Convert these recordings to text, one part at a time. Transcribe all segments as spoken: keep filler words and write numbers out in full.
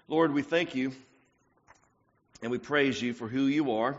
Lord, we thank you and we praise you for who you are.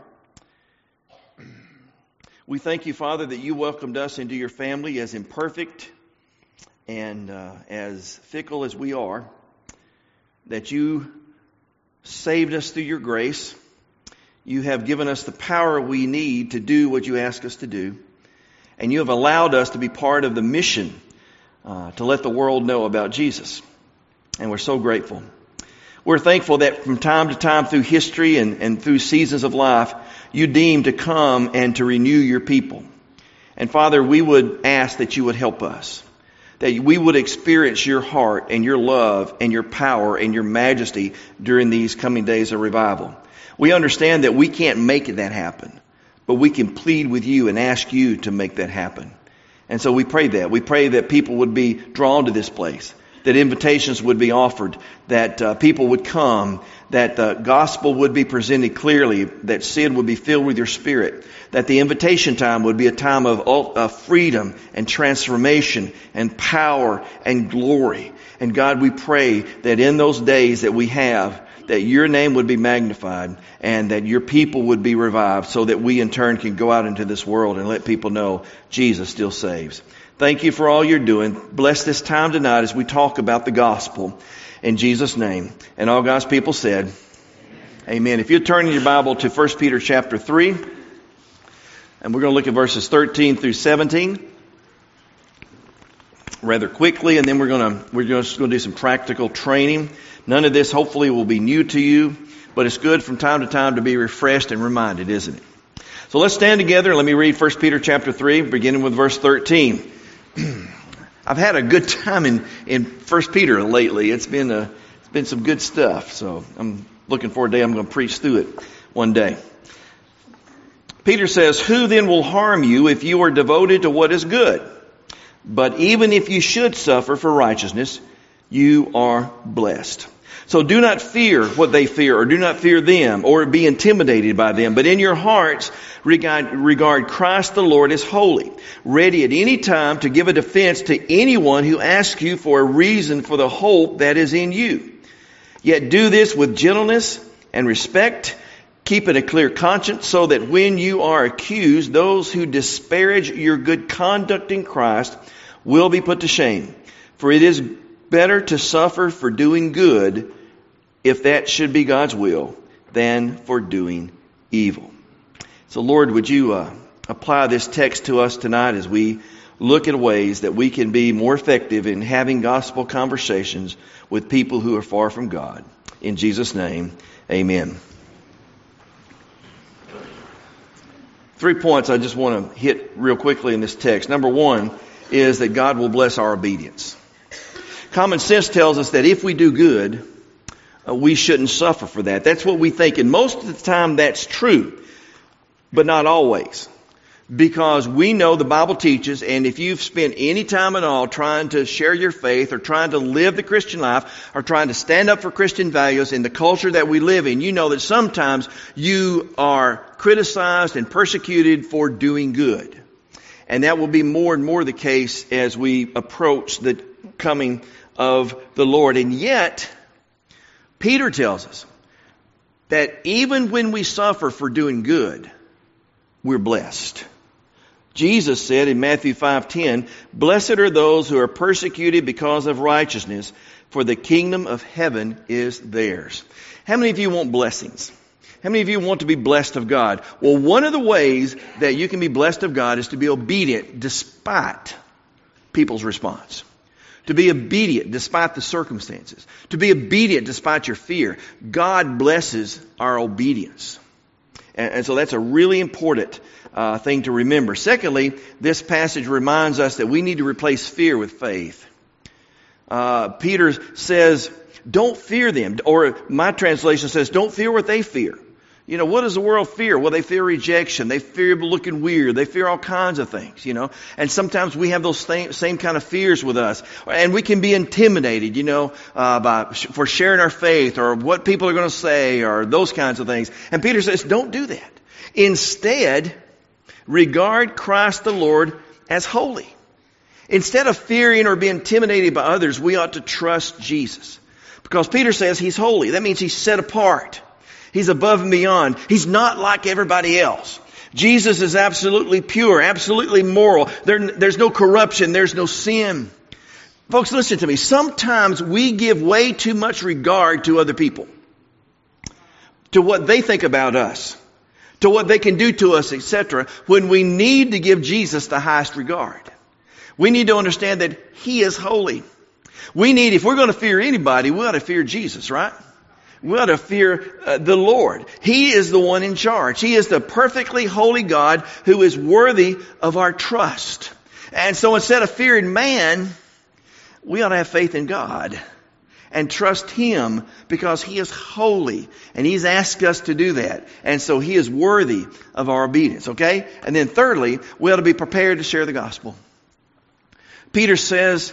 We thank you, Father, that you welcomed us into your family as imperfect and uh, as fickle as we are, that you saved us through your grace. You have given us the power we need to do what you ask us to do, and you have allowed us to be part of the mission uh, to let the world know about Jesus, and we're so grateful. We're thankful that from time to time through history and, and through seasons of life, you deem to come and to renew your people. And Father, we would ask that you would help us, that we would experience your heart and your love and your power and your majesty during these coming days of revival. We understand that we can't make that happen, but we can plead with you and ask you to make that happen. And so we pray that. We pray that people would be drawn to this place, that invitations would be offered, that uh, people would come, that the gospel would be presented clearly, that sin would be filled with your Spirit, that the invitation time would be a time of uh, freedom and transformation and power and glory. And God, we pray that in those days that we have, that your name would be magnified and that your people would be revived so that we in turn can go out into this world and let people know Jesus still saves. Thank you for all you're doing. Bless this time tonight as we talk about the gospel in Jesus' name. And all God's people said, Amen. Amen. If you turn in your Bible to First Peter chapter three, and we're going to look at verses thirteen through seventeen rather quickly, and then we're going to we're just going to do some practical training. None of this hopefully will be new to you, but it's good from time to time to be refreshed and reminded, isn't it? So let's stand together and let me read First Peter chapter three, beginning with verse thirteen. I've had a good time in, in First Peter lately. It's been a, it's been some good stuff. So I'm looking forward to a day I'm going to preach through it one day. Peter says, "Who then will harm you if you are devoted to what is good? But even if you should suffer for righteousness, you are blessed. So do not fear what they fear, or do not fear them, or be intimidated by them. But in your hearts regard, regard Christ the Lord as holy, ready at any time to give a defense to anyone who asks you for a reason for the hope that is in you. Yet do this with gentleness and respect, keeping a clear conscience, so that when you are accused, those who disparage your good conduct in Christ will be put to shame. For it is better to suffer for doing good, if that should be God's will, than for doing evil." So Lord, would you uh, apply this text to us tonight as we look at ways that we can be more effective in having gospel conversations with people who are far from God. In Jesus' name, amen. Three points I just want to hit real quickly in this text. Number one is that God will bless our obedience. Common sense tells us that if we do good, uh, we shouldn't suffer for that. That's what we think. And most of the time that's true, but not always. Because we know the Bible teaches, and if you've spent any time at all trying to share your faith or trying to live the Christian life or trying to stand up for Christian values in the culture that we live in, you know that sometimes you are criticized and persecuted for doing good. And that will be more and more the case as we approach the coming of the Lord. And yet, Peter tells us that even when we suffer for doing good, we're blessed. Jesus said in Matthew five ten, "Blessed are those who are persecuted because of righteousness, for the kingdom of heaven is theirs." How many of you want blessings? How many of you want to be blessed of God? Well, one of the ways that you can be blessed of God is to be obedient despite people's response. To be obedient despite the circumstances. To be obedient despite your fear. God blesses our obedience. And, and so that's a really important uh, thing to remember. Secondly, this passage reminds us that we need to replace fear with faith. Uh, Peter says, don't fear them. Or my translation says, don't fear what they fear. You know, what does the world fear? Well, they fear rejection. They fear looking weird. They fear all kinds of things, you know. And sometimes we have those same, same kind of fears with us. And we can be intimidated, you know, uh, by, for sharing our faith or what people are going to say or those kinds of things. And Peter says, don't do that. Instead, regard Christ the Lord as holy. Instead of fearing or being intimidated by others, we ought to trust Jesus. Because Peter says he's holy. That means he's set apart. He's above and beyond. He's not like everybody else. Jesus is absolutely pure, absolutely moral. There, there's no corruption. There's no sin. Folks, listen to me. Sometimes we give way too much regard to other people, to what they think about us, to what they can do to us, et cetera, when we need to give Jesus the highest regard. We need to understand that He is holy. We need, if we're going to fear anybody, we ought to fear Jesus, right? We ought to fear uh, the Lord. He is the one in charge. He is the perfectly holy God who is worthy of our trust. And so instead of fearing man, we ought to have faith in God and trust Him because He is holy and He's asked us to do that. And so He is worthy of our obedience, okay? And then thirdly, we ought to be prepared to share the gospel. Peter says,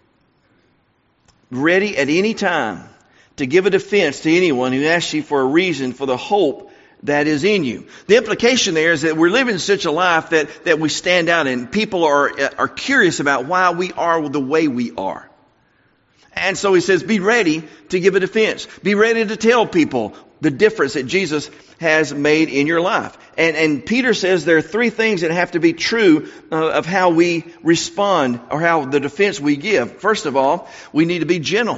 ready at any time to give a defense to anyone who asks you for a reason for the hope that is in you. The implication there is that we're living such a life that, that we stand out and people are, are curious about why we are the way we are. And so he says, be ready to give a defense. Be ready to tell people the difference that Jesus has made in your life. And, and Peter says there are three things that have to be true uh, of how we respond or how the defense we give. First of all, we need to be gentle.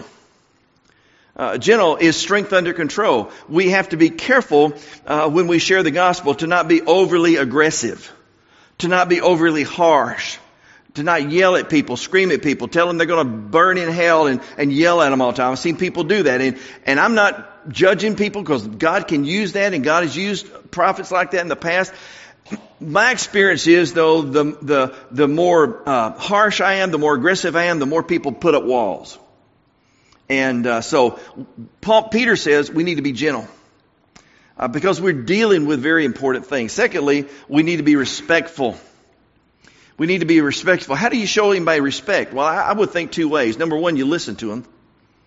Uh, gentle is strength under control. We have to be careful uh, when we share the gospel to not be overly aggressive, to not be overly harsh, to not yell at people, scream at people, tell them they're going to burn in hell and, and yell at them all the time. I've seen people do that. And, and I'm not judging people because God can use that and God has used prophets like that in the past. My experience is, though, the, the, the more uh, harsh I am, the more aggressive I am, the more people put up walls. And uh, so Paul, Peter says we need to be gentle uh, because we're dealing with very important things. Secondly, we need to be respectful. We need to be respectful. How do you show anybody respect? Well, I, I would think two ways. Number one, you listen to them.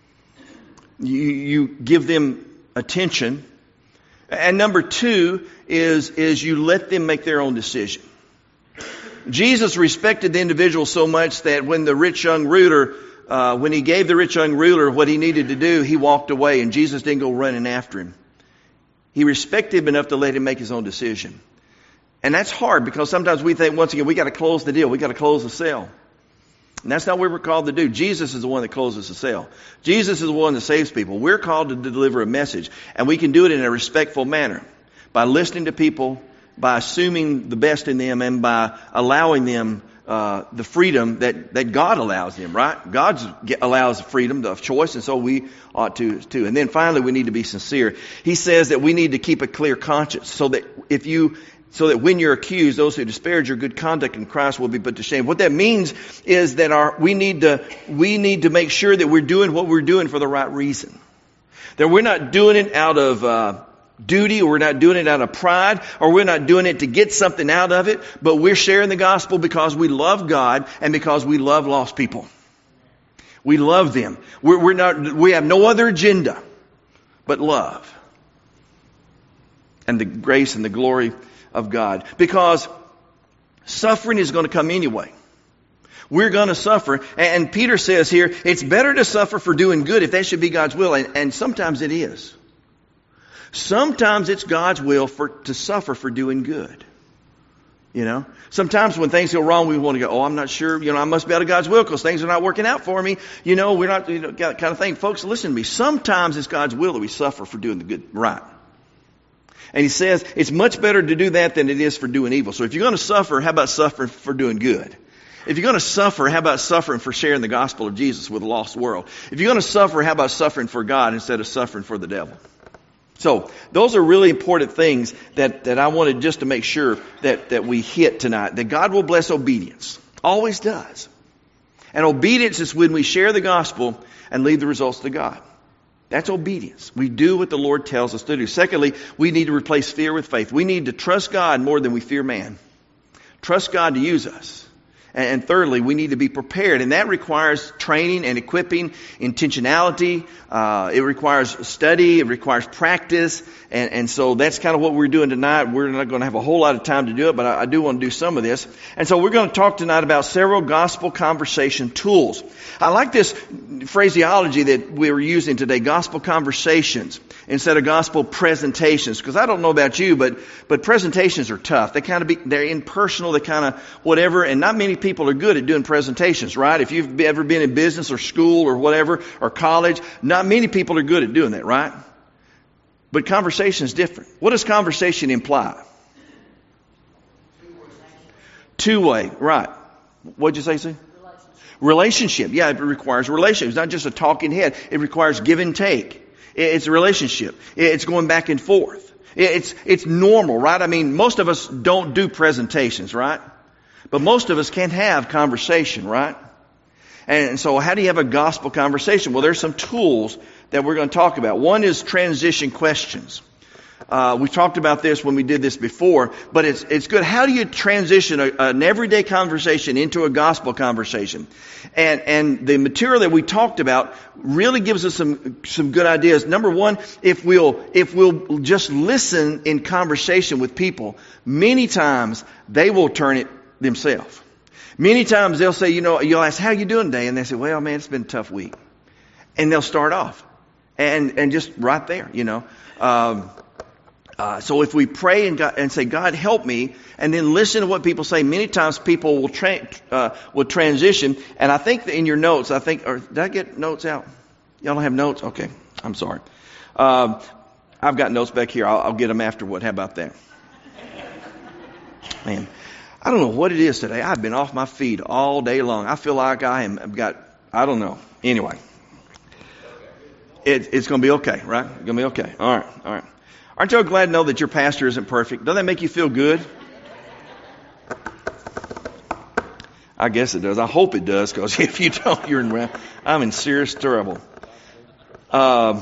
You, you give them attention. And number two is, is you let them make their own decision. Jesus respected the individual so much that when the rich young ruler Uh, when he gave the rich young ruler what he needed to do, he walked away and Jesus didn't go running after him. He respected him enough to let him make his own decision. And that's hard because sometimes we think, once again, we got to close the deal. We got to close the sale. And that's not what we're called to do. Jesus is the one that closes the sale. Jesus is the one that saves people. We're called to deliver a message. And we can do it in a respectful manner by listening to people, by assuming the best in them, and by allowing them Uh, the freedom that, that God allows them, right? God allows freedom of choice, and so we ought to too. And then finally, we need to be sincere. He says that we need to keep a clear conscience, so that if you, so that when you're accused, those who disparage your good conduct in Christ will be put to shame. What that means is that our we need to we need to make sure that we're doing what we're doing for the right reason. That we're not doing it out of uh, duty, or we're not doing it out of pride, or we're not doing it to get something out of it, but we're sharing the gospel because we love God and because we love lost people. We love them. We're, we're not, we have no other agenda but love and the grace and the glory of God. Because suffering is going to come anyway. We're going to suffer. And Peter says here, it's better to suffer for doing good if that should be God's will. And, and sometimes it is. Sometimes it's God's will for to suffer for doing good. You know, sometimes when things go wrong, we want to go, oh, I'm not sure. You know, I must be out of God's will because things are not working out for me. You know, we're not, you know, that kind of thing. Folks, listen to me. Sometimes it's God's will that we suffer for doing the good, right. And he says it's much better to do that than it is for doing evil. So if you're going to suffer, how about suffering for doing good? If you're going to suffer, how about suffering for sharing the gospel of Jesus with a lost world? If you're going to suffer, how about suffering for God instead of suffering for the devil? So those are really important things that, that I wanted just to make sure that, that we hit tonight. That God will bless obedience. Always does. And obedience is when we share the gospel and leave the results to God. That's obedience. We do what the Lord tells us to do. Secondly, we need to replace fear with faith. We need to trust God more than we fear man. Trust God to use us. And thirdly, we need to be prepared. And that requires training and equipping, intentionality. Uh, it requires study. It requires practice. And, and so that's kind of what we're doing tonight. We're not going to have a whole lot of time to do it, but I, I do want to do some of this. And so we're going to talk tonight about several gospel conversation tools. I like this phraseology that we were using today, gospel conversations instead of gospel presentations. Because I don't know about you, but but presentations are tough. They kind of be, they're impersonal. They kind of whatever. And not many people are good at doing presentations, right? If you've ever been in business or school or whatever, or college, not many people are good at doing that, right? But conversation is different. What does conversation imply? Two-way, right. What'd you say, Sue? Relationship. Relationship. Yeah, it requires relationship. It's not just a talking head. It requires give and take. It's a relationship. It's going back and forth. It's, it's normal, right? I mean, most of us don't do presentations, right? But most of us can't have conversation, right? And so how do you have a gospel conversation? Well, there's some tools that we're going to talk about. One is transition questions. Uh, we talked about this when we did this before, but it's it's good. How do you transition a, an everyday conversation into a gospel conversation? And and the material that we talked about really gives us some some good ideas. Number one, if we'll if we'll just listen in conversation with people, many times they will turn it themselves. Many times they'll say, you know, you'll ask, how you doing today? And they say, well, man, it's been a tough week. And they'll start off. And and just right there, you know. Um, uh, so if we pray and, God, and say, God, help me, and then listen to what people say, many times people will tra- uh, will transition. And I think that in your notes, I think, or did I get notes out? Y'all don't have notes? Okay, I'm sorry. Um, I've got notes back here. I'll, I'll get them afterward. How about that? Man, I don't know what it is today. I've been off my feet all day long. I feel like I am. I've got. I don't know. Anyway. It, it's going to be okay, right? It's going to be okay. All right, all right. Aren't you glad to know that your pastor isn't perfect? Doesn't that make you feel good? I guess it does. I hope it does, because if you don't, you're in, I'm in serious trouble. Um,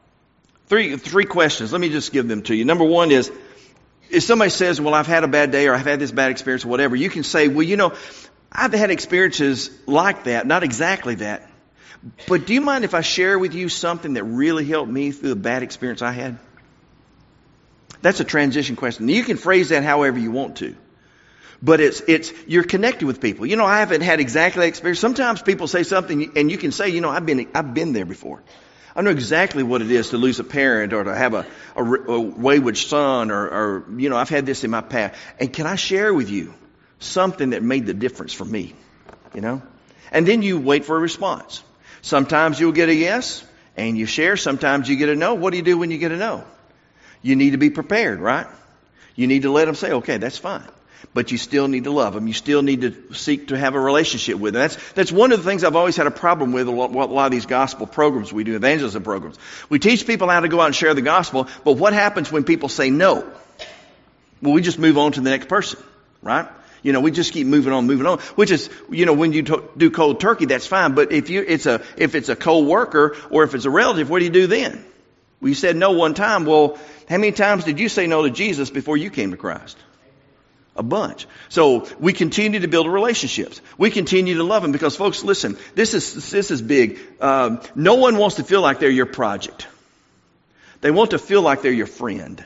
three three questions. Let me just give them to you. Number one is, if somebody says, well, I've had a bad day, or I've had this bad experience, or whatever, you can say, well, you know, I've had experiences like that, not exactly that. But do you mind if I share with you something that really helped me through the bad experience I had? That's a transition question. You can phrase that however you want to. But it's, it's, you're connected with people. You know, I haven't had exactly that experience. Sometimes people say something and you can say, you know, I've been, I've been there before. I know exactly what it is to lose a parent, or to have a, a, a wayward son, or, or, you know, I've had this in my past. And can I share with you something that made the difference for me? You know? And then you wait for a response. Sometimes you'll get a yes, and you share. Sometimes you get a no. What do you do when you get a no? You need to be prepared, right? You need to let them say, okay, that's fine. But you still need to love them. You still need to seek to have a relationship with them. That's, that's one of the things I've always had a problem with a lot, a lot of these gospel programs we do, evangelism programs. We teach people how to go out and share the gospel, but what happens when people say no? Well, we just move on to the next person, right? You know, we just keep moving on, moving on, which is, you know, when you to- do cold turkey, that's fine. But if you, it's a, if it's a co-worker, or if it's a relative, what do you do then? Well, you said no one time. Well, how many times did you say no to Jesus before you came to Christ? A bunch. So we continue to build relationships. We continue to love them, because, folks, listen, this is, this is big. Um, no one wants to feel like they're your project. They want to feel like they're your friend.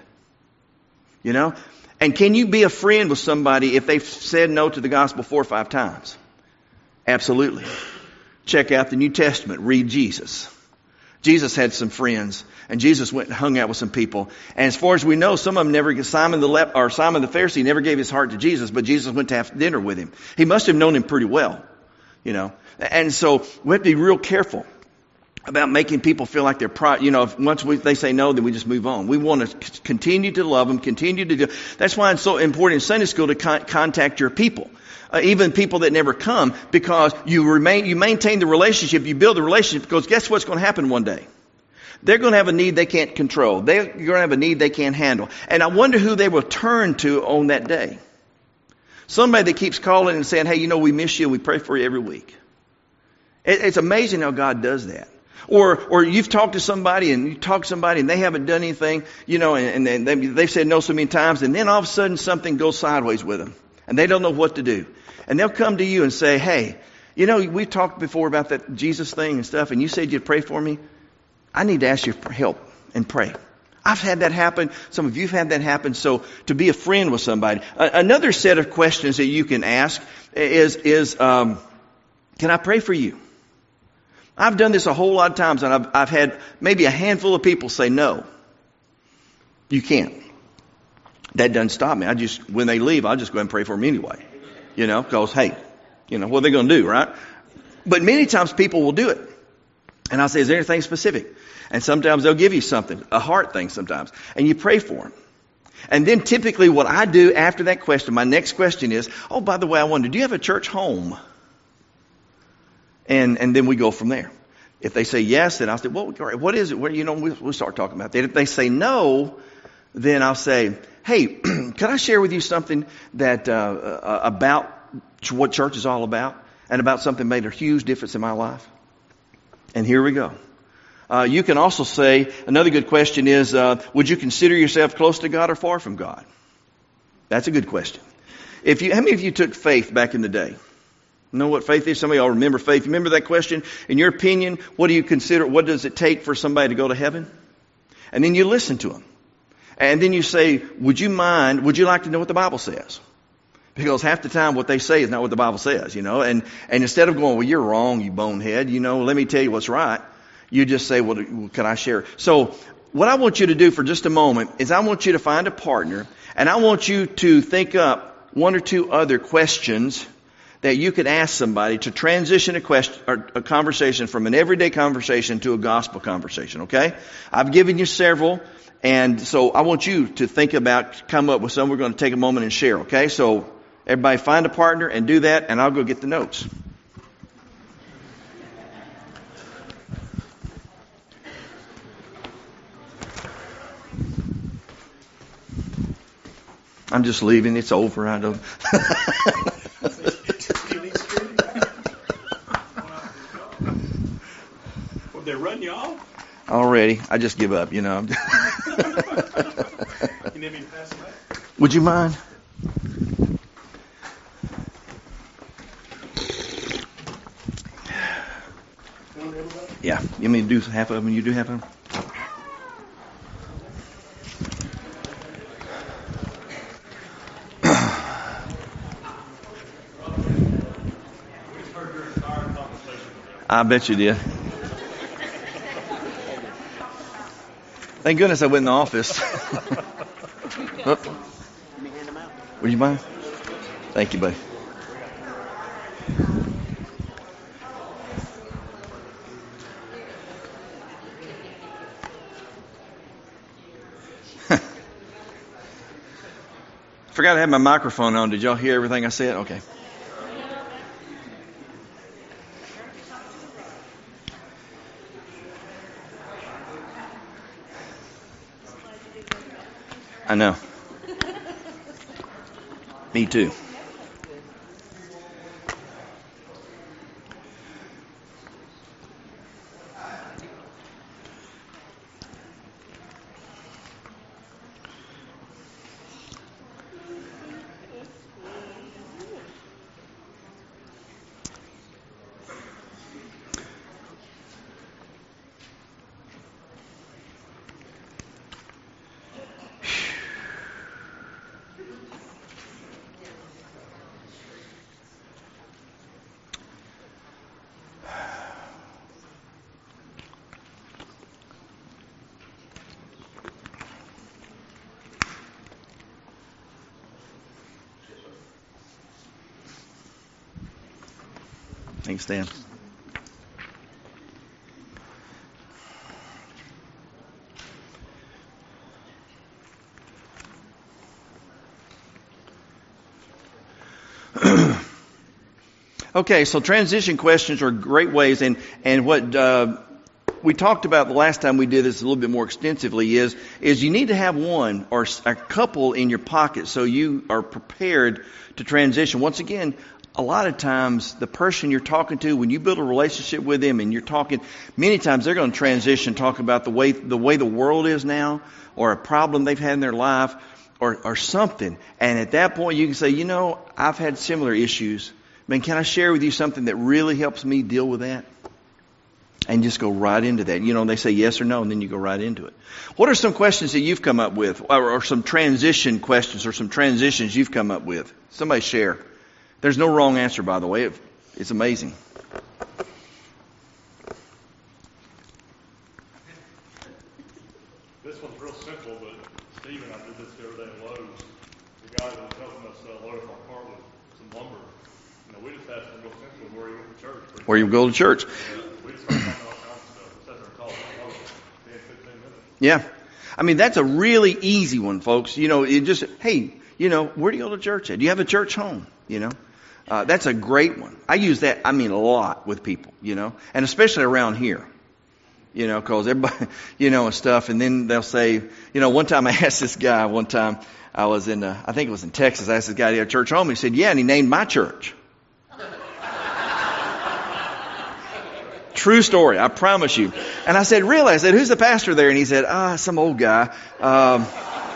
You know? And can you be a friend with somebody if they've said no to the gospel four or five times? Absolutely. Check out the New Testament. Read Jesus. Jesus had some friends, and Jesus went and hung out with some people. And as far as we know, some of them never, Simon the Lep, or Simon the Pharisee never gave his heart to Jesus, but Jesus went to have dinner with him. He must have known him pretty well, you know. And so we have to be real careful about making people feel like they're, pro- you know, if once we, they say no, then we just move on. We want to c- continue to love them, continue to do. That's why it's so important in Sunday school to con- contact your people, uh, even people that never come, because you remain, you maintain the relationship, you build the relationship, because guess what's going to happen one day? They're going to have a need they can't control. They're going to have a need they can't handle. And I wonder who they will turn to on that day. Somebody that keeps calling and saying, hey, you know, we miss you, we pray for you every week. It, it's amazing how God does that. Or, or you've talked to somebody and you talk to somebody and they haven't done anything, you know, and, and they, they've said no so many times, and then all of a sudden something goes sideways with them and they don't know what to do. And they'll come to you and say, hey, you know, we talked before about that Jesus thing and stuff, and you said you'd pray for me. I need to ask you for help and pray. I've had that happen. Some of you have had that happen. So to be a friend with somebody. Uh, another set of questions that you can ask is, is um, can I pray for you? I've done this a whole lot of times, and I've, I've had maybe a handful of people say, no, you can't. That doesn't stop me. I just, when they leave, I'll just go ahead and pray for them anyway. You know, because, hey, you know, what are they going to do, right? But many times people will do it. And I'll say, is there anything specific? And sometimes they'll give you something, a heart thing sometimes. And you pray for them. And then typically what I do after that question, my next question is, oh, by the way, I wonder, do you have a church home? And and then we go from there. If they say yes, then I'll say, well, what is it? What, you know, we'll, we'll start talking about that. If they say no, then I'll say, hey, can I share with you something that uh, uh, about what church is all about and about something that made a huge difference in my life? And here we go. Uh, you can also say, another good question is, uh, would you consider yourself close to God or far from God? That's a good question. If you, how many of you took faith back in the day? Know what faith is? Some of y'all remember faith. Remember that question? In your opinion, what do you consider, what does it take for somebody to go to heaven? And then you listen to them. And then you say, would you mind, would you like to know what the Bible says? Because half the time what they say is not what the Bible says, you know. And, and instead of going, well, you're wrong, you bonehead, you know, let me tell you what's right. You just say, well, can I share? So what I want you to do for just a moment is I want you to find a partner, and I want you to think up one or two other questions that you could ask somebody to transition a question or a conversation from an everyday conversation to a gospel conversation, okay? I've given you several, and so I want you to think about, come up with some. We're going to take a moment and share, okay? So everybody find a partner and do that, and I'll go get the notes. I'm just leaving. It's over. I don't. Would they run you off? Already. I just give up, you know. You need me to pass them back? Would you mind? Yeah. You mean to do half of them and you do half of them? I bet you did. Thank goodness I went in the office. Oh. Would you mind? Thank you, buddy. Forgot to have my microphone on. Did y'all hear everything I said? Okay. I know. Me too. Thanks, Dan. Okay, so transition questions are great ways, and and what uh, we talked about the last time we did this a little bit more extensively is is you need to have one or a couple in your pocket so you are prepared to transition. Once again, a lot of times the person you're talking to, when you build a relationship with them and you're talking, many times they're going to transition, talk about the way the way the world is now, or a problem they've had in their life, or, or something. And at that point you can say, you know, I've had similar issues. Man, can I share with you something that really helps me deal with that? And just go right into that. You know, they say yes or no, and then you go right into it. What are some questions that you've come up with, or, or some transition questions, or some transitions you've come up with? Somebody share. There's no wrong answer, by the way. It, it's amazing. This one's real simple, but Steve and I did this the other day at Lowe's. The guy that was helping us uh, load up our car with some lumber. You know, we just asked him real simply where he went to church. Where you go to church. Yeah, we just started talking all kinds of stuff. Sat there and talked for ten, fifteen minutes. Yeah. I mean, that's a really easy one, folks. You know, it just, hey, you know, where do you go to church at? Do you have a church home? You know, uh, that's a great one. I use that, I mean, a lot with people, you know, and especially around here, you know, cause everybody, you know, and stuff. And then they'll say, you know, one time I asked this guy, one time I was in, uh, I think it was in Texas. I asked this guy, do you have a church home? He said, yeah. And he named my church. True story, I promise you. And I said, really? I said, who's the pastor there? And he said, ah, some old guy. Um,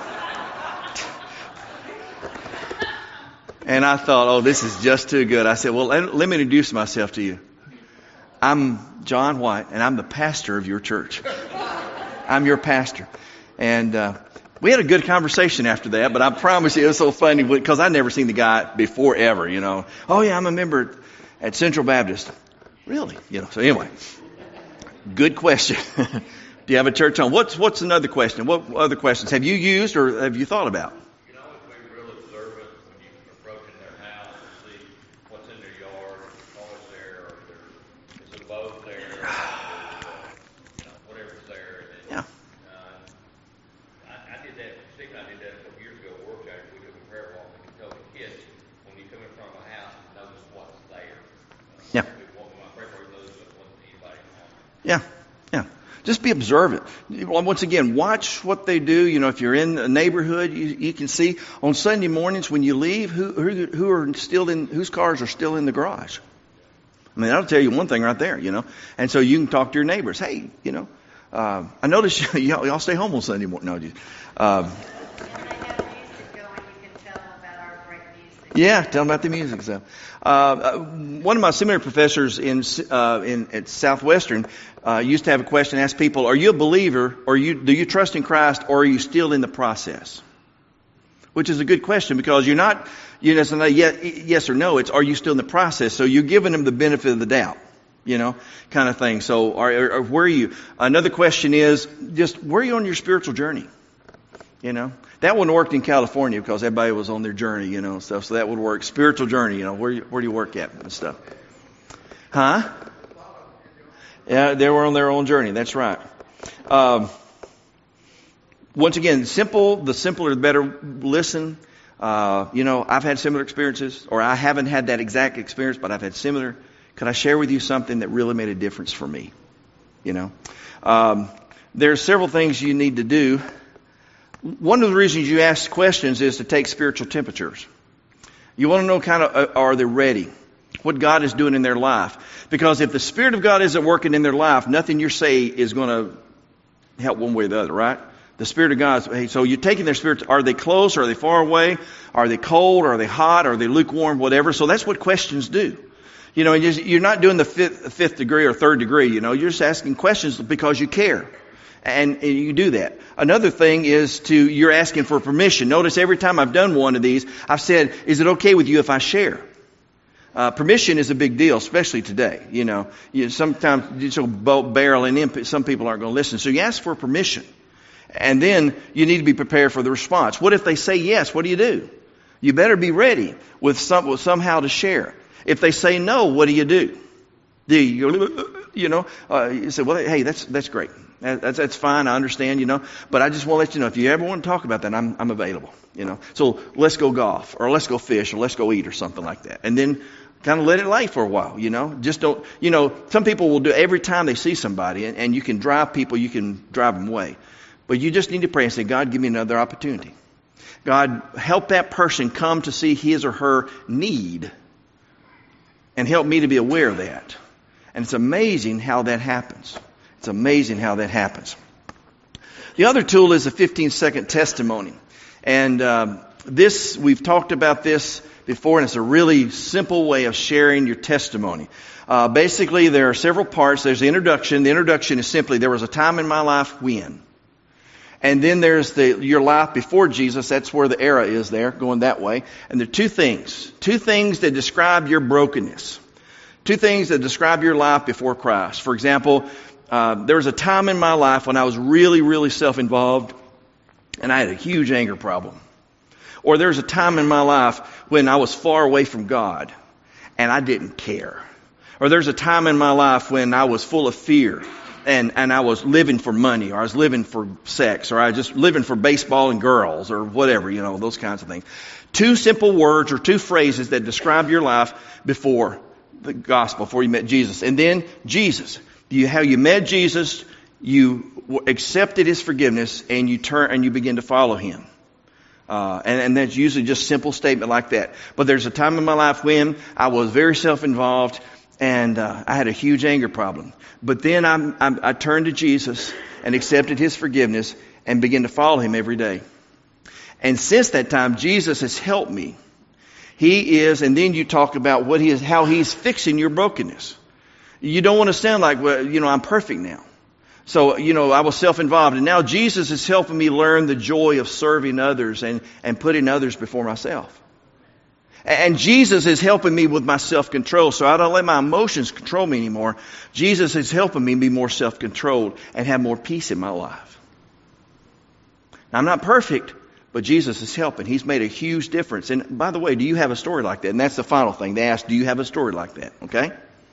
and I thought, oh, this is just too good. I said, well, let, let me introduce myself to you. I'm John White, and I'm the pastor of your church. I'm your pastor. And uh, we had a good conversation after that, but I promise you it was so funny because I'd never seen the guy before ever, you know. Oh, yeah, I'm a member at Central Baptist. Really? You know, so anyway, good question. Do you have a church home? What's, what's another question? What other questions have you used or have you thought about? You know, if we real observant when you approach in their house and see what's in their yard, if always there, or if there's a boat there, or there's, uh, you know, whatever's there. And then, Yeah. Uh, I, I did that, Steve and I did that a couple years ago at work after we took a prayer walk and we told the kids, when you come in front of a house, notice what's there. Uh, Yeah. Yeah. Yeah, yeah. Just be observant. Once again, watch what they do. You know, if you're in a neighborhood, you, you can see on Sunday mornings when you leave who, who who are still in whose cars are still in the garage. I mean, that'll tell you one thing right there. You know, and so you can talk to your neighbors. Hey, you know, uh, I noticed y'all, y'all stay home on Sunday morning. No, just. Um, Yeah, tell them about the music stuff. Uh, one of my seminary professors in uh, in at Southwestern uh, used to have a question: ask people, "Are you a believer? Or you do you trust in Christ? Or are you still in the process?" Which is a good question because you're not you know saying yes, yes or no. It's are you still in the process? So you're giving them the benefit of the doubt, you know, kind of thing. So, are, are, where are you? Another question is just where are you on your spiritual journey? You know. That one worked in California because everybody was on their journey, you know, and stuff. So that would work. Spiritual journey, you know, where you, where do you work at and stuff? Huh? Yeah, they were on their own journey. That's right. Um, once again, simple. The simpler, the better. Listen. Uh, you know, I've had similar experiences, or I haven't had that exact experience, but I've had similar. Could I share with you something that really made a difference for me? You know, um, there's several things you need to do. One of the reasons you ask questions is to take spiritual temperatures. You want to know kind of, uh, are they ready? What God is doing in their life. Because if the Spirit of God isn't working in their life, nothing you say is going to help one way or the other, right? The Spirit of God, hey, so you're taking their spirit, are they close? Are they far away? Are they cold? Are they hot? Are they lukewarm? Whatever. So that's what questions do. You know, you're not doing the fifth, fifth degree or third degree, you know, you're just asking questions because you care. And you do that. Another thing is to, you're asking for permission. Notice every time I've done one of these, I've said, is it okay with you if I share? Uh, permission is a big deal, especially today. You know, you, sometimes you so barreling in, some people aren't going to listen. So you ask for permission. And then you need to be prepared for the response. What if they say yes? What do you do? You better be ready with some, with somehow to share. If they say no, what do you do? Do you, you know, uh, you say, well, hey, that's, that's great. That's, that's fine. I understand, you know, but I just want to let you know if you ever want to talk about that, I'm, I'm available, you know, so let's go golf or let's go fish or let's go eat or something like that. And then kind of let it lay for a while, you know, just don't, you know, some people will do every time they see somebody and, and you can drive people, you can drive them away, but you just need to pray and say, God, give me another opportunity. God, help that person come to see his or her need and help me to be aware of that. And it's amazing how that happens. It's amazing how that happens. The other tool is a fifteen second testimony. And um, this, we've talked about this before, and it's a really simple way of sharing your testimony. Uh, basically, there are several parts. There's the introduction. The introduction is simply, there was a time in my life when. And then there's the your life before Jesus. That's where the era is there, going that way. And there are two things. Two things that describe your brokenness. Two things that describe your life before Christ. For example, uh, there was a time in my life when I was really, really self-involved, and I had a huge anger problem. Or there was a time in my life when I was far away from God, and I didn't care. Or there's a time in my life when I was full of fear and, and I was living for money, or I was living for sex, or I was just living for baseball and girls, or whatever, you know, those kinds of things. Two simple words or two phrases that describe your life before the gospel, before you met Jesus. And then Jesus. You, how you met Jesus, you accepted His forgiveness, and you turn and you begin to follow Him. Uh, and, and that's usually just a simple statement like that. But there's a time in my life when I was very self-involved, and uh, I had a huge anger problem. But then I, I, I turned to Jesus and accepted His forgiveness and began to follow Him every day. And since that time, Jesus has helped me. He is, and then you talk about what He is, how He's fixing your brokenness. You don't want to sound like, well, you know, I'm perfect now. So, you know, I was self-involved, and now Jesus is helping me learn the joy of serving others and, and putting others before myself. And Jesus is helping me with my self-control, so I don't let my emotions control me anymore. Jesus is helping me be more self-controlled and have more peace in my life. Now, I'm not perfect, but Jesus is helping. He's made a huge difference. And by the way, do you have a story like that? And that's the final thing. They ask, do you have a story like that? Okay?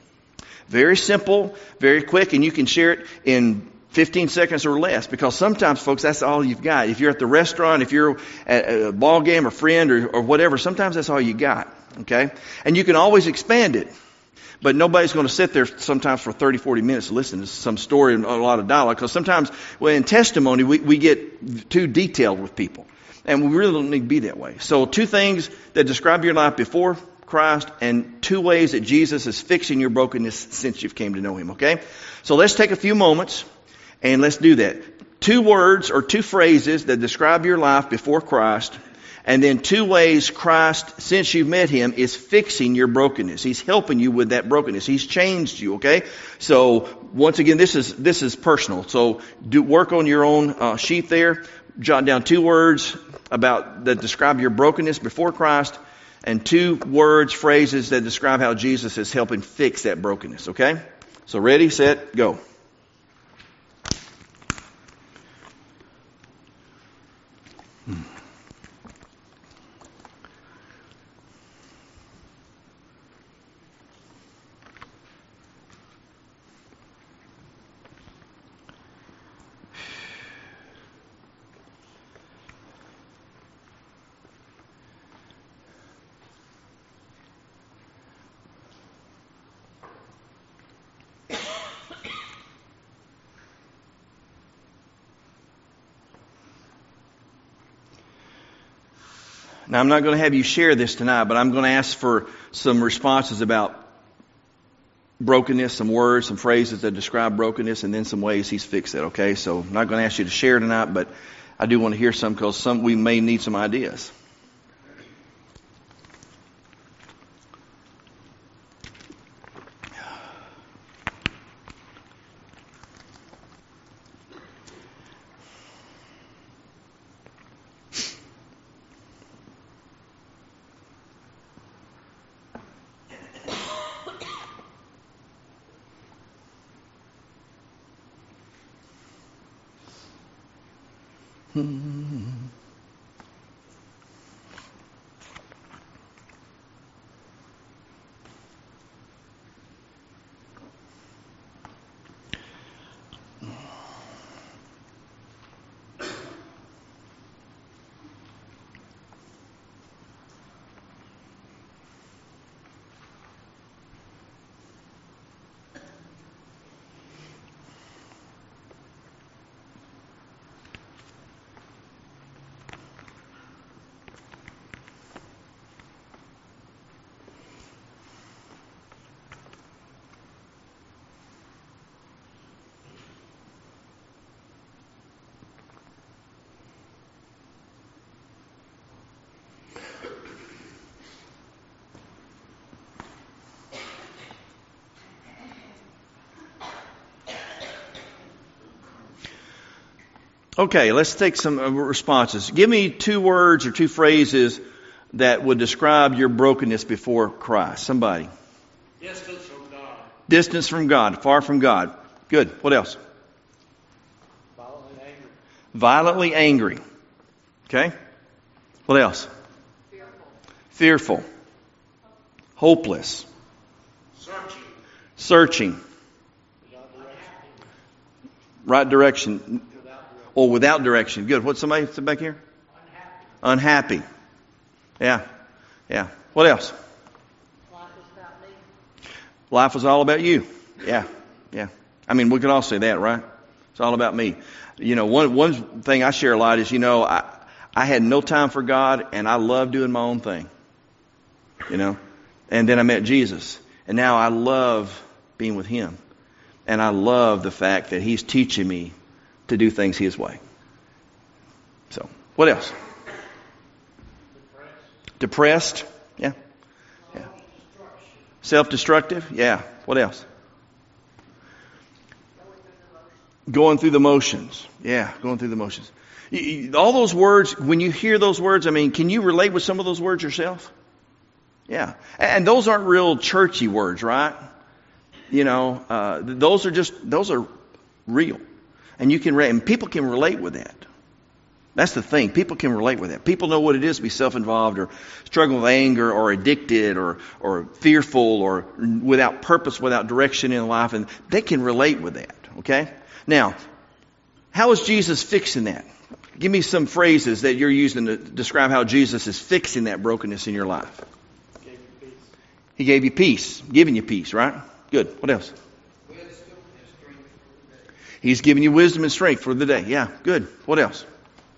Very simple, very quick, and you can share it in fifteen seconds or less, because sometimes, folks, that's all you've got. If you're at the restaurant, if you're at a ball game or friend or, or whatever, sometimes that's all you got, okay? And you can always expand it, but nobody's going to sit there sometimes for thirty, forty minutes to listen to some story and a lot of dialogue, because sometimes, well, in testimony, we, we get too detailed with people, and we really don't need to be that way. So two things that describe your life before Christ, and two ways that Jesus is fixing your brokenness since you've came to know Him, okay? So let's take a few moments and let's do that. Two words or two phrases that describe your life before Christ, and then two ways Christ, since you've met Him, is fixing your brokenness. He's helping you with that brokenness. He's changed you, okay? So once again, this is this is personal. So do work on your own uh, sheet there. Jot down two words about that describe your brokenness before Christ, and two words, phrases that describe how Jesus is helping fix that brokenness, okay? So ready, set, go. Hmm. Now, I'm not going to have you share this tonight, but I'm going to ask for some responses about brokenness, some words, some phrases that describe brokenness, and then some ways He's fixed it, okay? So I'm not going to ask you to share tonight, but I do want to hear some, because some we may need some ideas. Hmm. Okay, let's take some uh, responses. Give me two words or two phrases that would describe your brokenness before Christ. Somebody. Distance from God. Distance from God, far from God. Good. What else? Violently angry. Violently angry. Okay. What else? Fearful. Fearful. Hopeless. Searching. Searching. Right direction. Or without direction. Good. What's somebody said back here? Unhappy. Unhappy. Yeah. Yeah. What else? Life is about me. Life is all about you. Yeah. Yeah. I mean, we could all say that, right? It's all about me. You know, one one thing I share a lot is, you know, I I had no time for God and I love doing my own thing. You know? And then I met Jesus. And now I love being with Him. And I love the fact that He's teaching me to do things His way. So, what else? Depressed. Depressed? Yeah. Yeah. Self-destructive? Yeah. What else? Going through the motions. Yeah, going through the motions. You, you, all those words, when you hear those words, I mean, can you relate with some of those words yourself? Yeah. And those aren't real churchy words, right? You know, uh, those are just, those are real. And you can, and people can relate with that. That's the thing. People can relate with that. People know what it is to be self-involved or struggle with anger or addicted or, or fearful or without purpose, without direction in life. And they can relate with that. Okay? Now, how is Jesus fixing that? Give me some phrases that you're using to describe how Jesus is fixing that brokenness in your life. Gave you peace. He gave you peace. Giving you peace, right? Good. What else? Wisdom and strength for the day. He's giving you wisdom and strength for the day. Yeah, good. What else?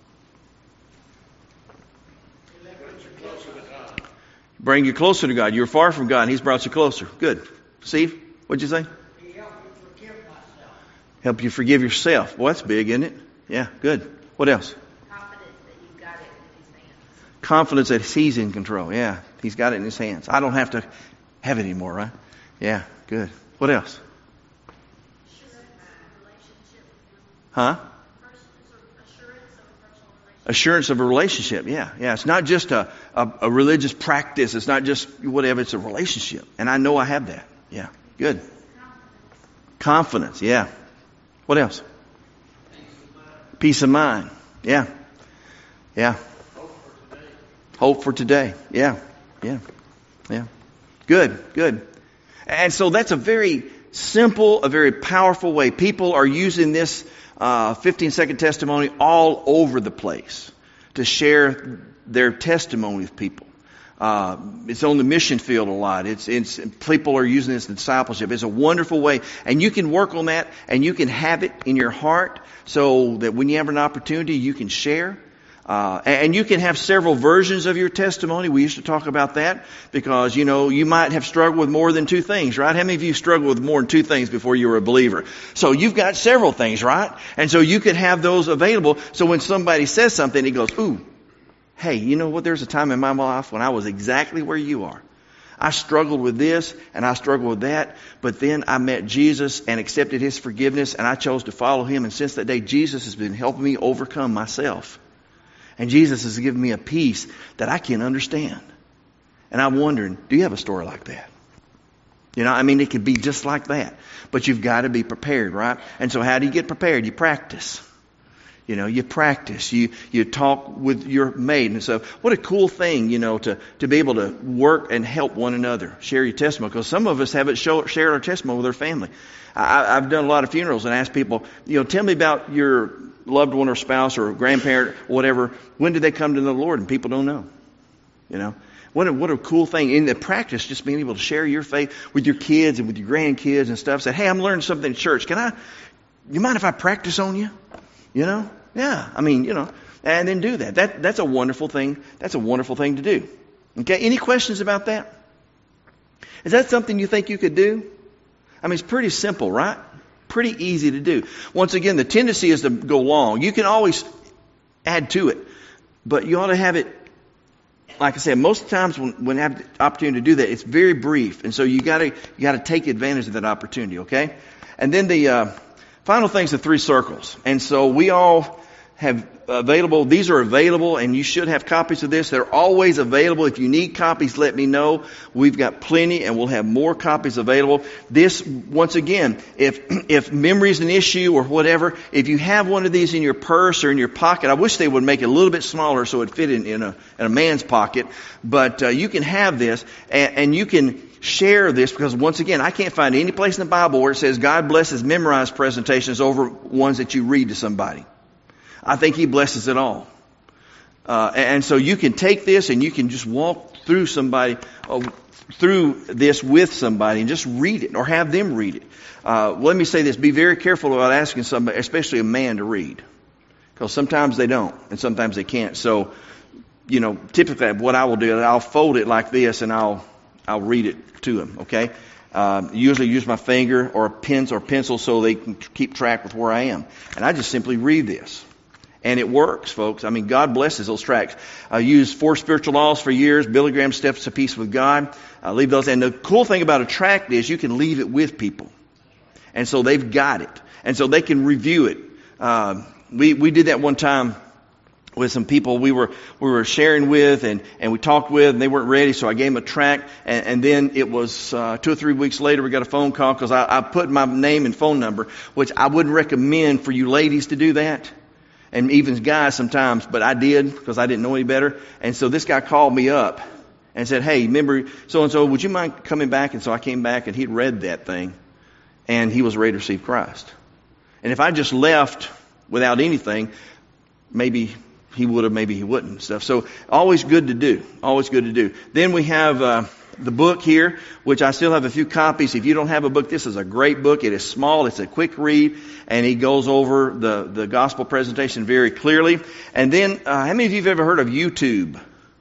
Brings you closer to God. Bring you closer to God. You're far from God, and He's brought you closer. Good. Steve, what'd you say? He helped me forgive myself. Help you forgive yourself. Well, that's big, isn't it? Yeah, good. What else? Confidence that you've got it in His hands. Confidence that He's in control. Yeah, He's got it in His hands. I don't have to have it anymore, right? Yeah, good. What else? Huh? Assurance of a relationship. Yeah, yeah. It's not just a, a, a religious practice. It's not just whatever. It's a relationship. And I know I have that. Yeah, good. Confidence. Yeah. What else? Peace of mind. Yeah. Yeah. Hope for today. Hope for today. Yeah. Yeah. Yeah. Good. Good. And so that's a very simple, a very powerful way. People are using this uh, fifteen second testimony all over the place to share their testimony with people. Uh, it's on the mission field a lot. It's, it's, people are using this in discipleship. It's a wonderful way. And you can work on that and you can have it in your heart so that when you have an opportunity, you can share. Uh, and you can have several versions of your testimony. We used to talk about that because, you know, you might have struggled with more than two things, right? How many of you struggled with more than two things before you were a believer? So you've got several things, right? And so you could have those available. So when somebody says something, he goes, ooh, hey, you know what? There's a time in my life when I was exactly where you are. I struggled with this and I struggled with that, but then I met Jesus and accepted His forgiveness and I chose to follow Him. And since that day, Jesus has been helping me overcome myself. And Jesus has given me a peace that I can't understand. And I'm wondering, do you have a story like that? You know, I mean, it could be just like that. But you've got to be prepared, right? And so how do you get prepared? You practice. You know, you practice. You you talk with your mate. And so what a cool thing, you know, to, to be able to work and help one another. Share your testimony. Because some of us haven't show, shared our testimony with our family. I, I've done a lot of funerals and asked people, you know, tell me about your loved one or spouse or grandparent, or whatever. When did they come to the Lord? And people don't know. You know, what a, what a cool thing in the practice, just being able to share your faith with your kids and with your grandkids and stuff. Say, hey, I'm learning something in church. Can I, you mind if I practice on you? You know? Yeah. I mean, you know, and then do that. That, that's a wonderful thing. That's a wonderful thing to do. Okay. Any questions about that? Is that something you think you could do? I mean, it's pretty simple, right? Pretty easy to do. Once again, the tendency is to go long. You can always add to it, but you ought to have it, like I said, most times when, when I have the opportunity to do that, it's very brief. And so you gotta, you gotta take advantage of that opportunity, okay? And then the, uh, final thing's the three circles. And so we all have available, these are available, and you should have copies of this. They're always available. If you need copies, let me know. We've got plenty, and we'll have more copies available. This, once again, if if memory is an issue or whatever, if you have one of these in your purse or in your pocket, I wish they would make it a little bit smaller so it fit in, in, a, in a man's pocket, but uh, you can have this, and, and you can share this, because once again, I can't find any place in the Bible where it says God blesses memorized presentations over ones that you read to somebody. I think He blesses it all. Uh, and so you can take this and you can just walk through somebody, uh, through this with somebody and just read it or have them read it. Uh, let me say this, be very careful about asking somebody, especially a man, to read. Because sometimes they don't and sometimes they can't. So, you know, typically what I will do is I'll fold it like this and I'll I'll read it to them, okay? Uh, usually use my finger or pens or pencil so they can keep track with where I am. And I just simply read this. And it works, folks. I mean, God blesses those tracts. I used Four Spiritual Laws for years, Billy Graham's Steps to Peace with God. I leave those. And the cool thing about a tract is you can leave it with people. And so they've got it. And so they can review it. Uh, we, we did that one time with some people we were we were sharing with and, and we talked with, and they weren't ready, so I gave them a tract, and, and then it was uh, two or three weeks later we got a phone call because I, I put my name and phone number, which I wouldn't recommend for you ladies to do that, and even guys sometimes, but I did because I didn't know any better. And so this guy called me up and said, hey, remember so-and-so, would you mind coming back? And so I came back and he'd read that thing, and he was ready to receive Christ. And if I just left without anything, maybe he would have, maybe he wouldn't and stuff. So always good to do. Always good to do. Then we have uh, the book here, which I still have a few copies. If you don't have a book, this is a great book. It is small. It's a quick read. And he goes over the, the gospel presentation very clearly. And then, uh, how many of you have ever heard of YouTube?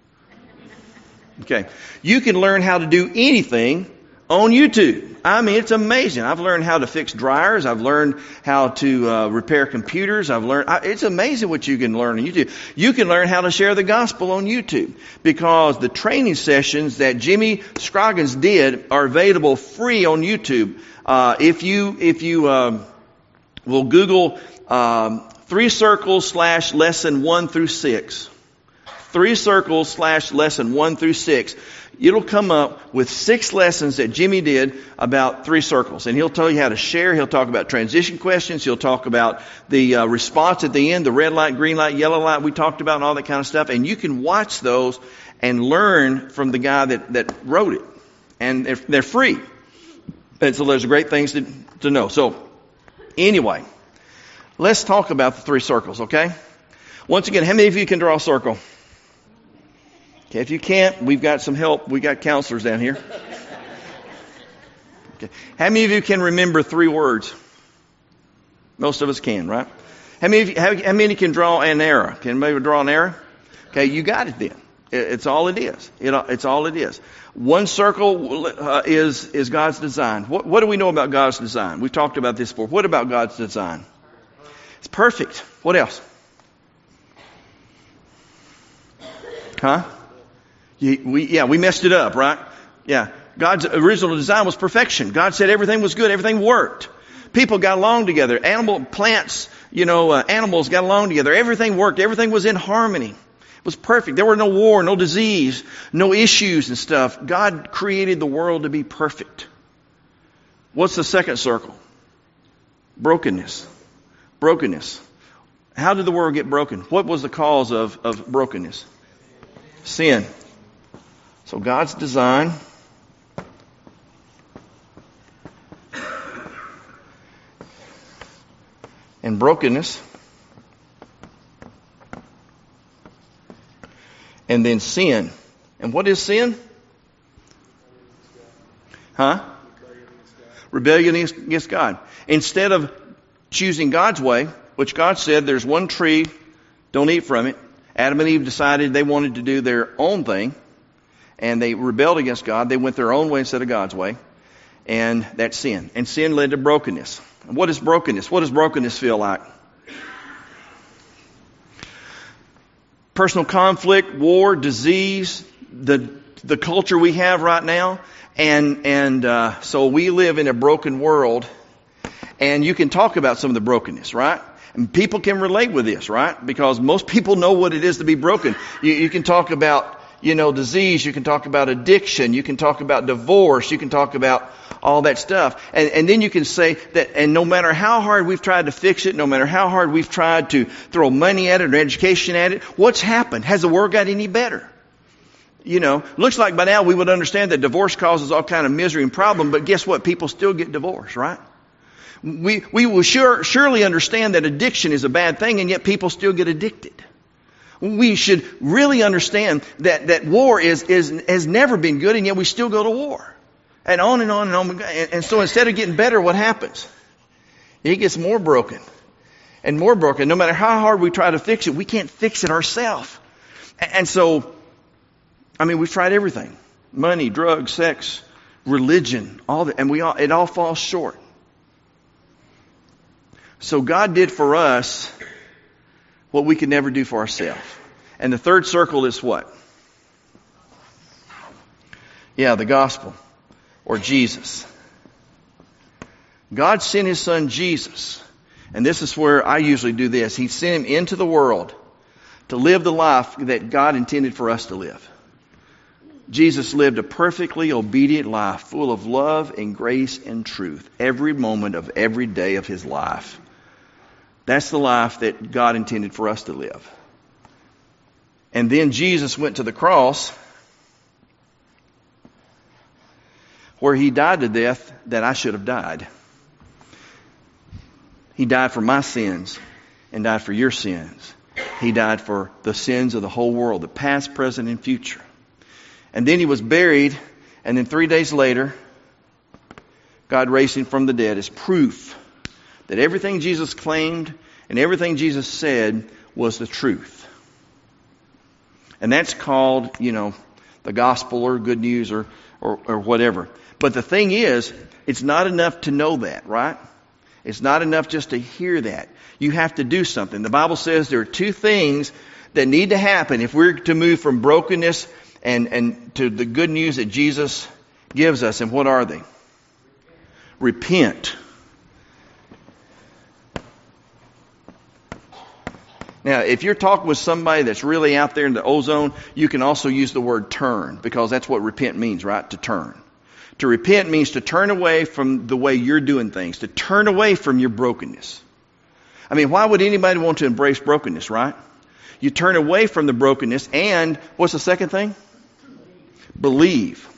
Okay. You can learn how to do anything on YouTube. I mean, it's amazing. I've learned how to fix dryers. I've learned how to uh, repair computers. I've learned, I, it's amazing what you can learn on YouTube. You can learn how to share the gospel on YouTube, because the training sessions that Jimmy Scroggins did are available free on YouTube. Uh, if you, if you, um, will Google, um, three circles slash lesson one through six, three circles slash lesson one through six, it'll come up with six lessons that Jimmy did about three circles. And he'll tell you how to share. He'll talk about transition questions. He'll talk about the uh, response at the end, the red light, green light, yellow light we talked about, and all that kind of stuff. And you can watch those and learn from the guy that, that wrote it. And they're, they're free. And so there's great things to, to know. So anyway, let's talk about the three circles, okay? Once again, how many of you can draw a circle? Okay, if you can't, we've got some help. We've got counselors down here. Okay. How many of you can remember three words? Most of us can, right? How many of you, how, how many can draw an arrow? Can anybody draw an arrow? Okay, you got it then. It, it's all it is. It, it's all it is. One circle uh, is is God's design. What, what do we know about God's design? We've talked about this before. What about God's design? It's perfect. What else? Huh? We, yeah, we messed it up, right? Yeah. God's original design was perfection. God said everything was good. Everything worked. People got along together. Animal, plants, you know, uh, animals got along together. Everything worked. Everything was in harmony. It was perfect. There were no war, no disease, no issues and stuff. God created the world to be perfect. What's the second circle? Brokenness. Brokenness. How did the world get broken? What was the cause of, of brokenness? Sin. So God's design and brokenness, and then sin. And what is sin? Huh? Rebellion against God. Instead of choosing God's way, which God said there's one tree, don't eat from it, Adam and Eve decided they wanted to do their own thing. And they rebelled against God. They went their own way instead of God's way. And that's sin. And sin led to brokenness. What is brokenness? What does brokenness feel like? Personal conflict, war, disease, the the culture we have right now. And and uh, so we live in a broken world. And you can talk about some of the brokenness, right? And people can relate with this, right? Because most people know what it is to be broken. You, you can talk about, you know, disease. You can talk about addiction. You can talk about divorce. You can talk about all that stuff. And, and then you can say that, and no matter how hard we've tried to fix it, no matter how hard we've tried to throw money at it or education at it, what's happened? Has the world got any better? You know, looks like by now we would understand that divorce causes all kind of misery and problem, but guess what? People still get divorced, right? We, we will sure, surely understand that addiction is a bad thing, and yet people still get addicted. We should really understand that, that war is, is, has never been good, and yet we still go to war. And on and on and on. And, and so instead of getting better, what happens? It gets more broken and more broken. No matter how hard we try to fix it, we can't fix it ourselves. And, and so, I mean, we've tried everything. Money, drugs, sex, religion, all that, and we all, it all falls short. So God did for us what we could never do for ourselves. And the third circle is what? Yeah, the gospel, or Jesus. God sent His Son Jesus. And this is where I usually do this. He sent Him into the world to live the life that God intended for us to live. Jesus lived a perfectly obedient life, full of love and grace and truth, every moment of every day of His life. That's the life that God intended for us to live. And then Jesus went to the cross where He died the death that I should have died. He died for my sins and died for your sins. He died for the sins of the whole world, the past, present, and future. And then He was buried, and then three days later, God raised Him from the dead as proof that everything Jesus claimed and everything Jesus said was the truth. And that's called, you know, the gospel or good news or, or, or whatever. But the thing is, it's not enough to know that, right? It's not enough just to hear that. You have to do something. The Bible says there are two things that need to happen if we're to move from brokenness and, and to the good news that Jesus gives us. And what are they? Repent. Now, if you're talking with somebody that's really out there in the ozone, you can also use the word turn, because that's what repent means, right? To turn. To repent means to turn away from the way you're doing things, to turn away from your brokenness. I mean, why would anybody want to embrace brokenness, right? You turn away from the brokenness, and what's the second thing? Believe.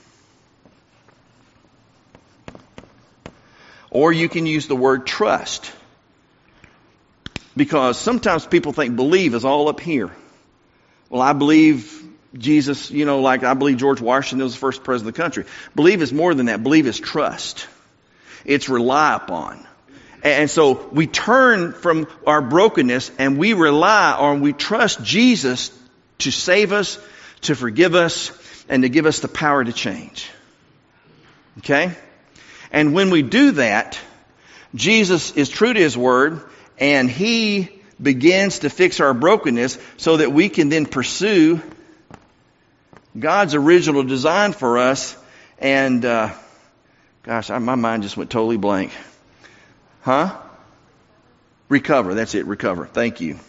Or you can use the word trust. Because sometimes people think believe is all up here. Well, I believe Jesus, you know, like I believe George Washington was the first president of the country. Believe is more than that. Believe is trust. It's rely upon. And so we turn from our brokenness and we rely on, we trust Jesus to save us, to forgive us, and to give us the power to change. Okay? And when we do that, Jesus is true to His word, and He begins to fix our brokenness so that we can then pursue God's original design for us. And, uh, gosh, I, my mind just went totally blank. Huh? Recover. That's it. Recover. Thank you.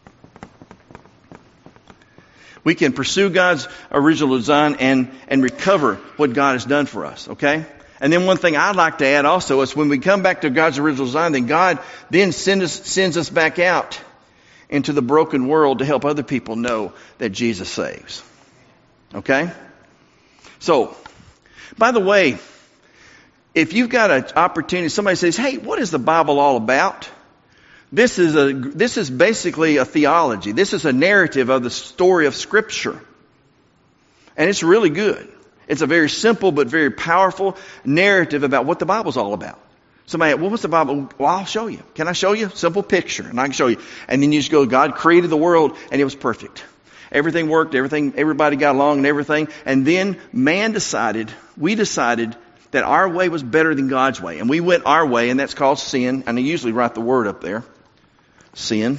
We can pursue God's original design and, and recover what God has done for us. Okay? And then one thing I'd like to add also is when we come back to God's original design, then God then send us, sends us back out into the broken world to help other people know that Jesus saves. Okay? So, by the way, if you've got an opportunity, somebody says, hey, what is the Bible all about? This is a, this is basically a theology. This is a narrative of the story of Scripture. And it's really good. It's a very simple but very powerful narrative about what the Bible's all about. Somebody, well, what's the Bible? Well, I'll show you. Can I show you? Simple picture, and I can show you. And then you just go, God created the world, and it was perfect. Everything worked, everything, everybody got along and everything. And then man decided, we decided that our way was better than God's way. And we went our way, and that's called sin. And I usually write the word up there. Sin.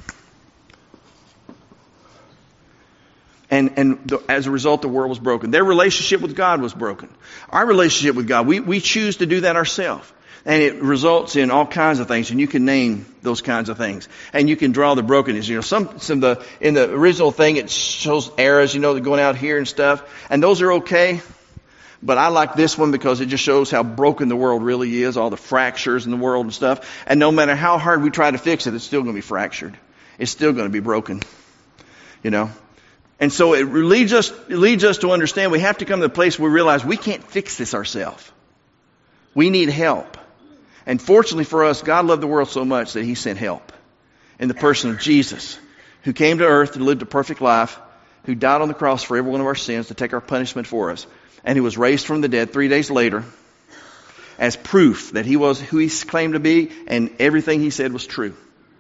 And, and the, as a result, the world was broken. Their relationship with God was broken. Our relationship with God, we, we choose to do that ourselves. And it results in all kinds of things, and you can name those kinds of things. And you can draw the brokenness. You know, some, some of the, in the original thing, it shows arrows, you know, they're going out here and stuff. And those are okay. But I like this one because it just shows how broken the world really is, all the fractures in the world and stuff. And no matter how hard we try to fix it, it's still going to be fractured. It's still going to be broken. You know? And so it leads us, it leads us to understand we have to come to the place where we realize we can't fix this ourselves. We need help. And fortunately for us, God loved the world so much that He sent help in the person of Jesus, who came to earth and lived a perfect life, who died on the cross for every one of our sins to take our punishment for us, and He was raised from the dead three days later as proof that He was who He claimed to be and everything He said was true.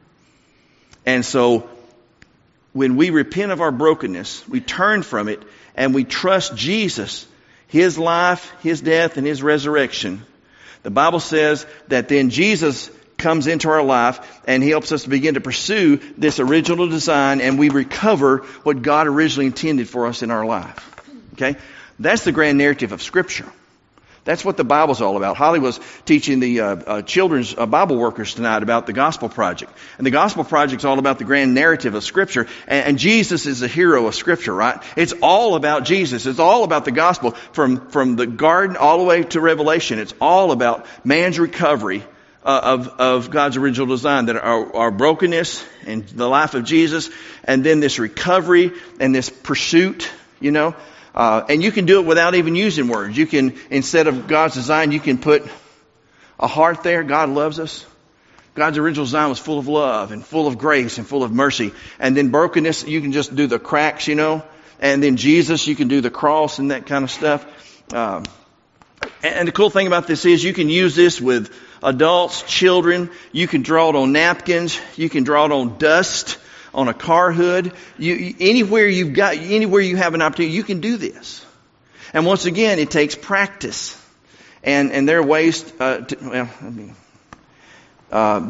And so when we repent of our brokenness, we turn from it and we trust Jesus, His life, His death, and His resurrection, the Bible says that then Jesus comes into our life and He helps us to begin to pursue this original design, and we recover what God originally intended for us in our life. Okay? That's the grand narrative of Scripture. That's what the Bible's all about. Holly was teaching the uh, uh, children's uh, Bible workers tonight about the Gospel Project. And the Gospel Project's all about the grand narrative of Scripture. And, and Jesus is the hero of Scripture, right? It's all about Jesus. It's all about the Gospel from, from the garden all the way to Revelation. It's all about man's recovery uh, of, of God's original design, that our, our brokenness and the life of Jesus, and then this recovery and this pursuit, you know. Uh, and you can do it without even using words. You can, instead of God's design, you can put a heart there. God loves us. God's original design was full of love and full of grace and full of mercy. And then brokenness, you can just do the cracks, you know. And then Jesus, you can do the cross and that kind of stuff. Um, and the cool thing about this is you can use this with adults, children. You can draw it on napkins. You can draw it on dust, on a car hood. You, anywhere you've got, anywhere you have an opportunity, you can do this. And once again, it takes practice. And, and there are ways, uh, to, well, I mean, uh,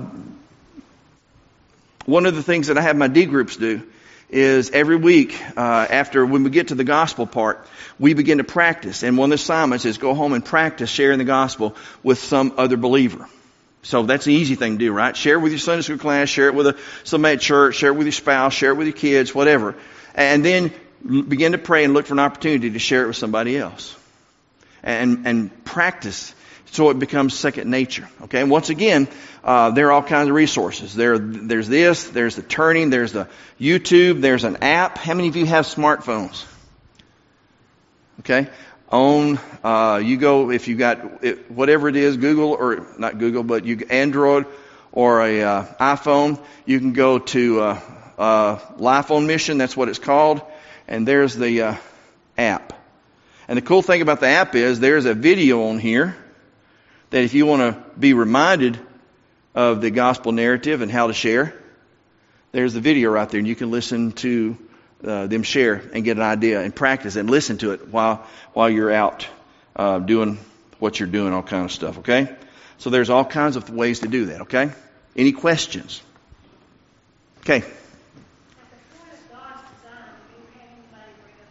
one of the things that I have my D groups do is every week, uh, after, when we get to the gospel part, we begin to practice. And one of the assignments is go home and practice sharing the gospel with some other believer. So that's an easy thing to do, right? Share it with your Sunday school class, share it with a, somebody at church, share it with your spouse, share it with your kids, whatever. And then begin to pray and look for an opportunity to share it with somebody else. And, and practice so it becomes second nature. Okay, and once again, uh, there are all kinds of resources. There, there's this, there's the turning, there's the YouTube, there's an app. How many of you have smartphones? Okay. On, uh, you go, if you got it, whatever it is, Google, or not Google, but you, Android or a, uh, iPhone, you can go to, uh, uh, Life on Mission, that's what it's called, and there's the, uh, app. And the cool thing about the app is there's a video on here that if you want to be reminded of the gospel narrative and how to share, there's the video right there, and you can listen to Uh, them share and get an idea and practice and listen to it while while you're out uh, doing what you're doing, all kind of stuff. Okay, so there's all kinds of ways to do that. Okay, any questions? Okay. At the point of God's design, have you had anybody bring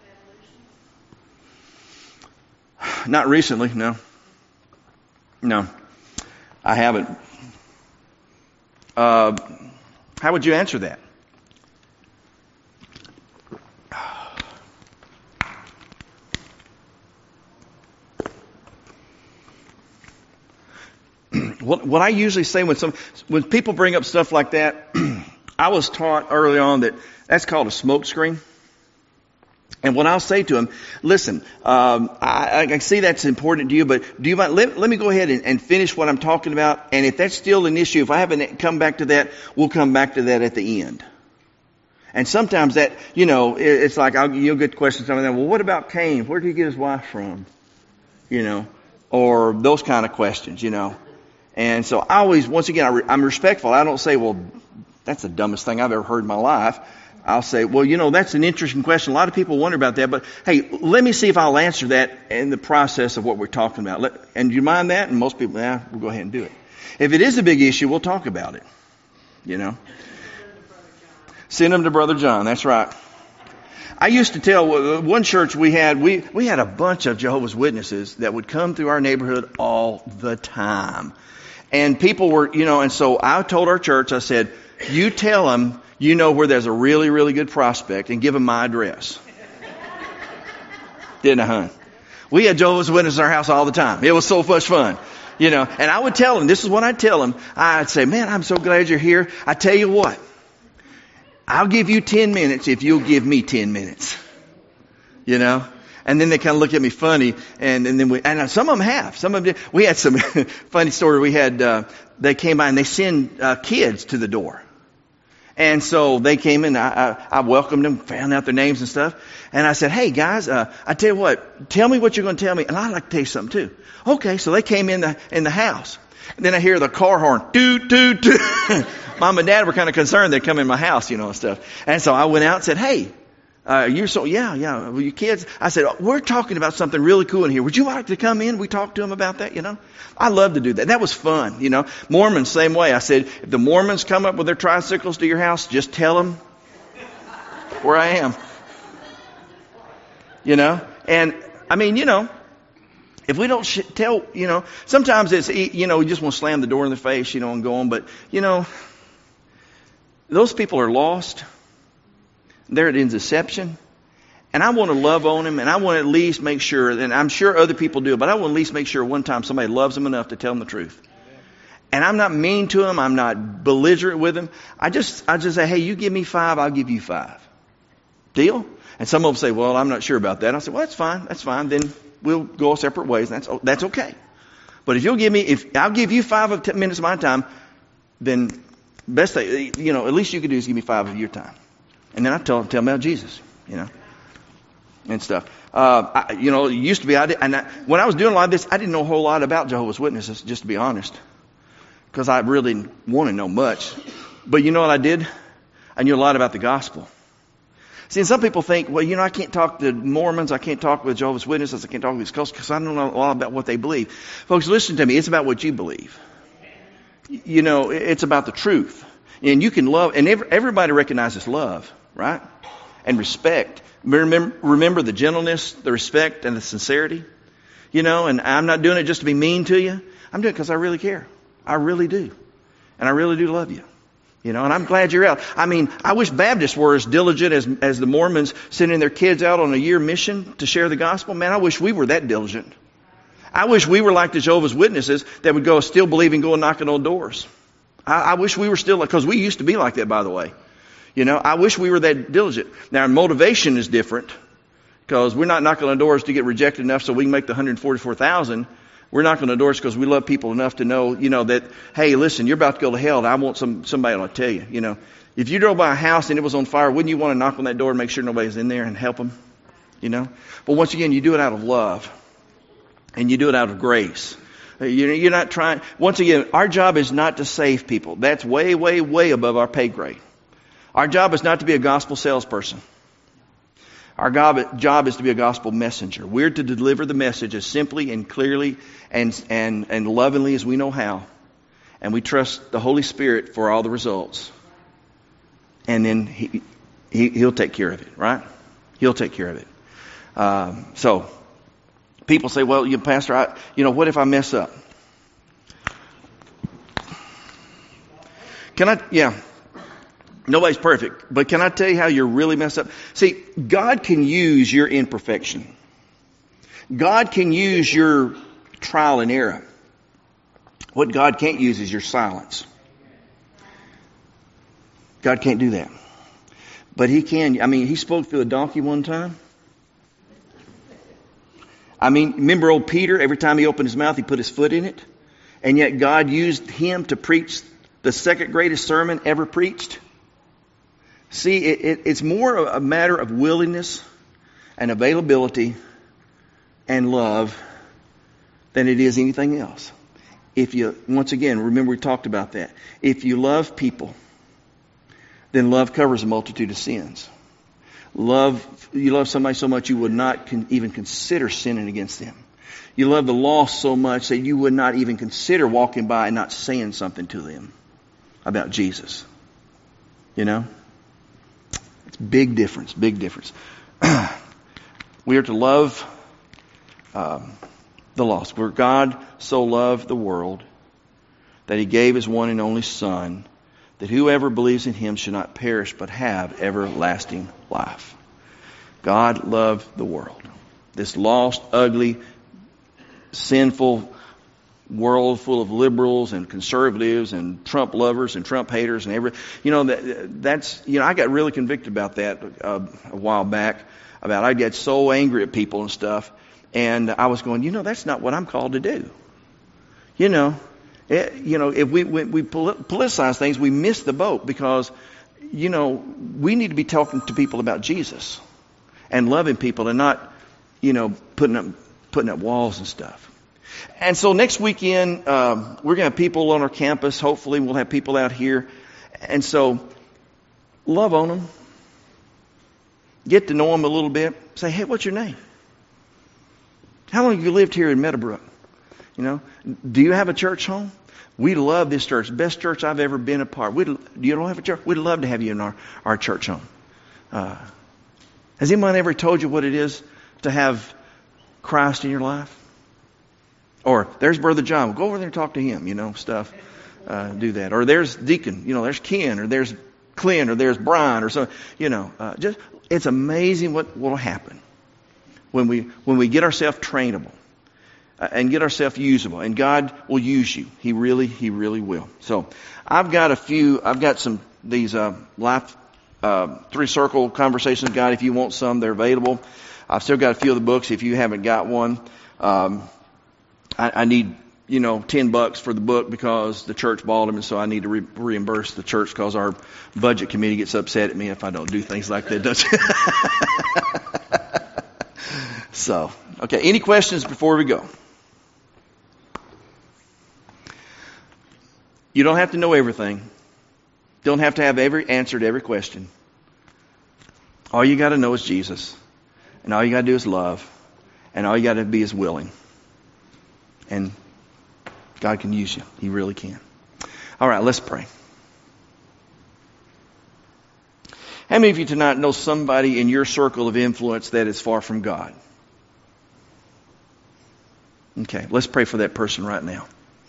up evolution? Not recently, no. No, I haven't. Uh, how would you answer that? What, what I usually say when some when people bring up stuff like that, I was taught early on that that's called a smoke screen. And what I'll say to them, listen, um, I, I see that's important to you, but do you mind, let, let me go ahead and, and finish what I'm talking about. And if that's still an issue, if I haven't come back to that, we'll come back to that at the end. And sometimes that, you know, it, it's like I'll, you'll get questions like that. Well, what about Cain? Where did he get his wife from? You know, or those kind of questions, you know. And so I always, once again, I re, I'm respectful. I don't say, well, that's the dumbest thing I've ever heard in my life. I'll say, well, you know, that's an interesting question. A lot of people wonder about that. But, hey, let me see if I'll answer that in the process of what we're talking about. Let, and do you mind that? And most people, yeah, we'll go ahead and do it. If it is a big issue, we'll talk about it. You know. Send them to Brother John. That's right. I used to tell one church we had, we, we had a bunch of Jehovah's Witnesses that would come through our neighborhood all the time. And people were, you know, and so I told our church, I said, you tell them you know where there's a really, really good prospect and give them my address. Didn't I, hon? We had Jehovah's Witnesses in our house all the time. It was so much fun. You know, and I would tell them, this is what I'd tell them. I'd say, man, I'm so glad you're here. I tell you what, I'll give you ten minutes if you'll give me ten minutes. You know? And then they kind of look at me funny, and, and then we, and some of them have. Some of them did. We had some funny story. We had, uh, they came by and they send uh, kids to the door. And so they came in, I, I, I welcomed them, found out their names and stuff. And I said, hey guys, uh, I tell you what, tell me what you're going to tell me. And I'd like to tell you something too. Okay, so they came in the, in the house. And then I hear the car horn, toot, toot, toot. Mom and Dad were kind of concerned they'd come in my house, you know, and stuff. And so I went out and said, hey, Uh, you're so, yeah, yeah, well, you kids, I said, we're talking about something really cool in here. Would you like to come in? We talked to them about that, you know? I love to do that. That was fun, you know? Mormons, same way. I said, if the Mormons come up with their tricycles to your house, just tell them where I am. You know? And, I mean, you know, if we don't sh- tell, you know, sometimes it's, you know, we just want to slam the door in their face, you know, and go on. But, you know, those people are lost. They're in deception. And I want to love on them, and I want to at least make sure, and I'm sure other people do, but I want to at least make sure one time somebody loves them enough to tell them the truth. And I'm not mean to them. I'm not belligerent with them. I just, I just say, hey, you give me five, I'll give you five. Deal? And some of them say, well, I'm not sure about that. I said, well, that's fine. That's fine. Then we'll go separate ways. And that's, that's okay. But if you'll give me, if I'll give you five of ten minutes of my time, then best thing, you know, at least you can do is give me five of your time. And then I tell tell them about Jesus, you know, and stuff. Uh, I, you know, it used to be, I did, and I, when I was doing a lot of this, I didn't know a whole lot about Jehovah's Witnesses, just to be honest, because I really didn't want to know much. But you know what I did? I knew a lot about the gospel. See, and some people think, well, you know, I can't talk to Mormons, I can't talk with Jehovah's Witnesses, I can't talk with these cults because I don't know a lot about what they believe. Folks, listen to me. It's about what you believe. You know, it's about the truth. And you can love, and every, everybody recognizes love, right? And respect. Remember, remember the gentleness, the respect, and the sincerity. You know, and I'm not doing it just to be mean to you. I'm doing it because I really care. I really do. And I really do love you. You know, and I'm glad you're out. I mean, I wish Baptists were as diligent as, as the Mormons sending their kids out on a year mission to share the gospel. Man, I wish we were that diligent. I wish we were like the Jehovah's Witnesses that would go still believing, go and knocking on doors. I, I wish we were still, because we used to be like that, by the way. You know, I wish we were that diligent. Now, our motivation is different because we're not knocking on doors to get rejected enough so we can make the one hundred forty-four thousand. We're knocking on doors because we love people enough to know, you know, that, hey, listen, you're about to go to hell and I want some somebody to tell you, you know. If you drove by a house and it was on fire, wouldn't you want to knock on that door and make sure nobody's in there and help them? You know. But once again, you do it out of love and you do it out of grace. You're not trying. Once again, our job is not to save people. That's way, way, way above our pay grade. Our job is not to be a gospel salesperson. Our job is to be a gospel messenger. We're to deliver the message as simply and clearly and, and, and lovingly as we know how. And we trust the Holy Spirit for all the results. And then he, he, He'll take care of it, right? He'll take care of it. Um, so, people say, well, you Pastor, I, you know, what if I mess up? Can I, yeah. Nobody's perfect, but can I tell you how you're really messed up? See, God can use your imperfection. God can use your trial and error. What God can't use is your silence. God can't do that. But He can. I mean, He spoke through a donkey one time. I mean, remember old Peter? Every time he opened his mouth, he put his foot in it. And yet God used him to preach the second greatest sermon ever preached. See, it, it, it's more a matter of willingness and availability and love than it is anything else. If you, once again, remember we talked about that. If you love people, then love covers a multitude of sins. Love, you love somebody so much you would not con, even consider sinning against them. You love the lost so much that you would not even consider walking by and not saying something to them about Jesus. You know? It's big difference, big difference. We are to love um, the lost. For God so loved the world that He gave His one and only Son, that whoever believes in Him should not perish but have everlasting life. God loved the world. This lost, ugly, sinful world full of liberals and conservatives and Trump lovers and Trump haters and every, you know, that, that's, you know, I got really convicted about that uh, a while back. About I get so angry at people and stuff, and I was going, you know, that's not what I'm called to do. You know, it, you know, if we we, we politicize things, we miss the boat because, you know, we need to be talking to people about Jesus and loving people and not, you know, putting up putting up walls and stuff. And so next weekend, um, we're going to have people on our campus. Hopefully we'll have people out here. And so love on them. Get to know them a little bit. Say, hey, what's your name? How long have you lived here in Meadowbrook? You know, do you have a church home? We love this church. Best church I've ever been a part. We'd, you don't have a church? We'd love to have you in our, our church home. Uh, has anyone ever told you what it is to have Christ in your life? Or there's Brother John. Go over there and talk to him, you know, stuff. Uh, do that. Or there's Deacon, you know, there's Ken, or there's Clint, or there's Brian, or so, you know. Uh, just it's amazing what will happen when we when we get ourselves trainable uh, and get ourselves usable. And God will use you. He really, He really will. So I've got a few. I've got some these uh, life uh, three circle conversations. God, if you want some, they're available. I've still got a few of the books. If you haven't got one. Um, I, I need, you know, ten bucks for the book because the church bought them, and so I need to re- reimburse the church because our budget committee gets upset at me if I don't do things like that, doesn't it? So, okay, any questions before we go? You don't have to know everything. Don't have to have every answer to every question. All you got to know is Jesus, and all you got to do is love, and all you got to be is willing. And God can use you. He really can. All right, let's pray. How many of you tonight know somebody in your circle of influence that is far from God? Okay, let's pray for that person right now.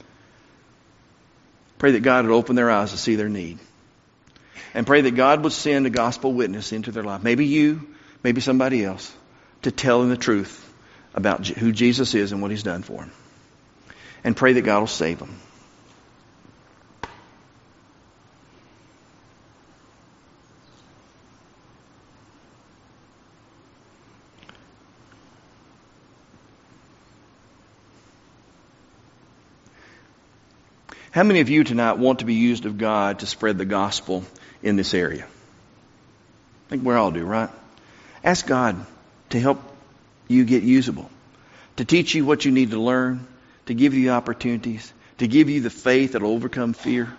Pray that God would open their eyes to see their need. And pray that God would send a gospel witness into their life. Maybe you, maybe somebody else, to tell them the truth about who Jesus is and what He's done for them. And pray that God will save them. How many of you tonight want to be used of God to spread the gospel in this area? I think we all do, right? Ask God to help you get usable, to teach you what you need to learn, to give you opportunities, to give you the faith that will overcome fear.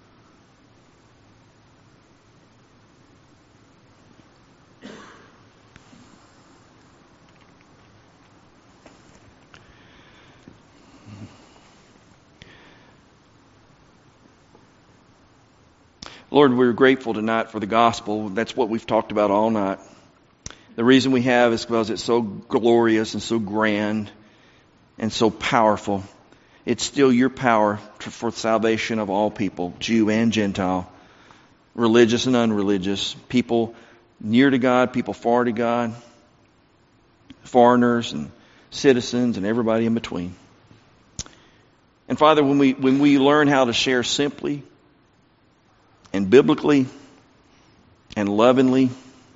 Lord, we're grateful tonight for the gospel. That's what we've talked about all night. The reason we have is because it's so glorious and so grand and so powerful. It's still your power for salvation of all people, Jew and Gentile, religious and unreligious, people near to God, people far to God, foreigners and citizens and everybody in between. And Father, when we when we learn how to share simply and biblically and lovingly,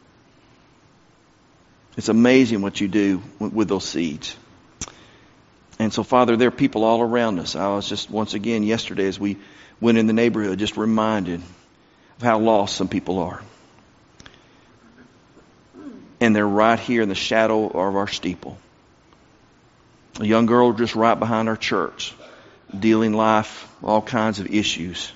it's amazing what you do with, with those seeds. And so, Father, there are people all around us. I was just, once again, yesterday as we went in the neighborhood, just reminded of how lost some people are. And they're right here in the shadow of our steeple. A young girl just right behind our church, dealing life, all kinds of issues.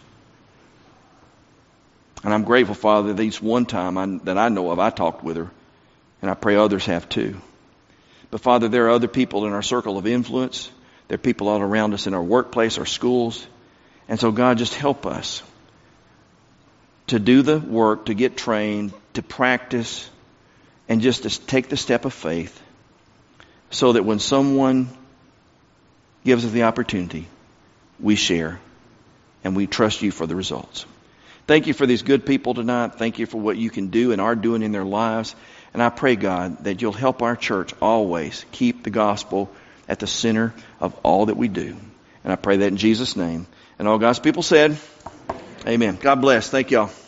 And I'm grateful, Father, that at least one time I, that I know of, I talked with her. And I pray others have too. But Father, there are other people in our circle of influence. There are people all around us in our workplace, our schools. And so God, just help us to do the work, to get trained, to practice, and just to take the step of faith so that when someone gives us the opportunity, we share and we trust you for the results. Thank you for these good people tonight. Thank you for what you can do and are doing in their lives. And I pray, God, that you'll help our church always keep the gospel at the center of all that we do. And I pray that in Jesus' name. And all God's people said, amen. God bless. Thank y'all.